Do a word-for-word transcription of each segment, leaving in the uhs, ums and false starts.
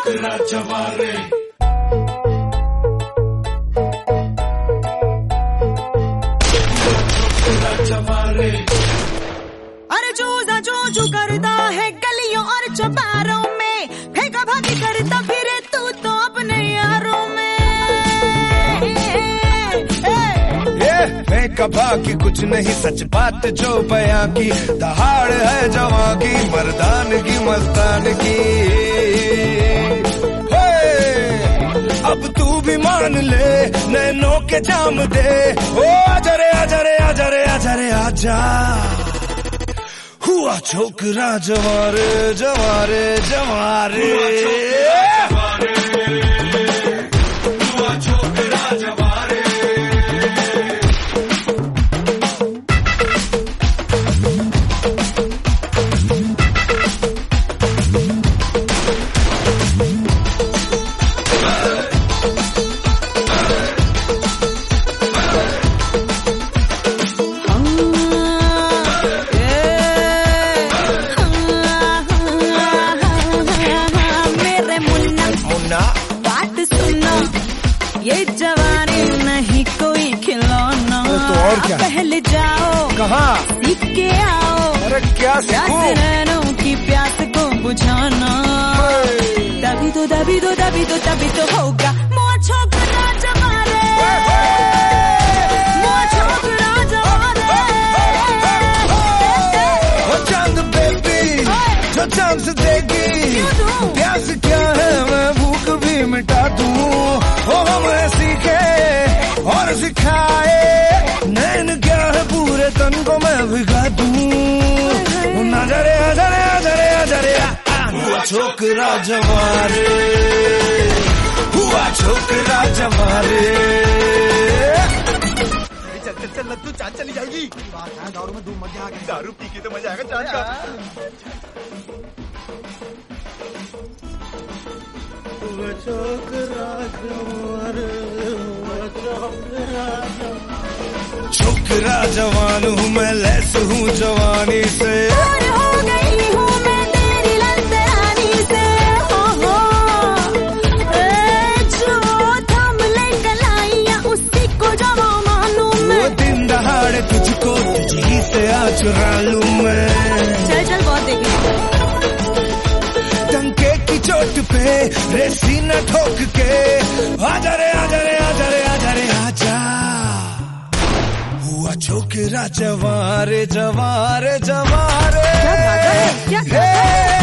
छोकरा जवारे छोकरा जवारे। अरे चूजा चू चू करता है गलियों और चौबारों में, फेंका भागी करता फिरे तू तो अपने यारों में। ये फेंका भागी कुछ नहीं, सच बात जो बयां की, दहाड़ है जवां की, मर्दान की मस्तान की। अब तू भी मान ले, नैनों के जाम दे, ओ आजा रे आजा रे आजा रे आजा रे आजा। हुआ छोकरा जवारे जवारे जवारे, हुआ छोकरा जवारे। बात सुनो, ये जवानी नहीं कोई खिलौना। तो और क्या? पहले जाओ कहाँ सीख के आओ, अरे क्या सीखूं? नैनों की प्यास को बुझाना। तभी तो तभी तो तभी तो तभी तो होगा मुआ छोकरा जवारे, मुआ छोकरा जवारे। हो चांद बेबी जो चांद से देगी, प्यास क्या है मैं भूख भी मिटा दूं। हो हमें सीखे और सिखाए, नैन क्या है पूरे तन को मैं भिगा दूं। आजा रे आजा रे आजा रे आजा रे, हुआ छोकरा जवारे, हुआ छोकरा जवारे। चल चल चल लत्तू, चांद चली जाएगी। दारू में धूम मजा आ गई, दारू पी के तो मजा आएगा चांद का। छोकरा जवान हूँ मैं, लैस हूँ जवानी से, और हो गई हूँ मैं तेरी लंदरानी से। हो हो ए, जो थम ले कलाइयाँ उसी को जवा मानूं मैं। वो दिन दहाड़े तुझको तुझी से आ चुरा लूं मैं। चल चल बहुत देखेंगे, डंके की चोट पे रेसी न ठोक के, आजा रे आजा रे आजा रे आजा रे आजा। हुआ छोकरा जवारे जवारे जवारे। क्या गाता है, क्या गाता है?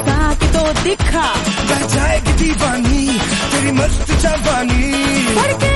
दिखा बह जाएगी दीवानी तेरी मस्त जवानी।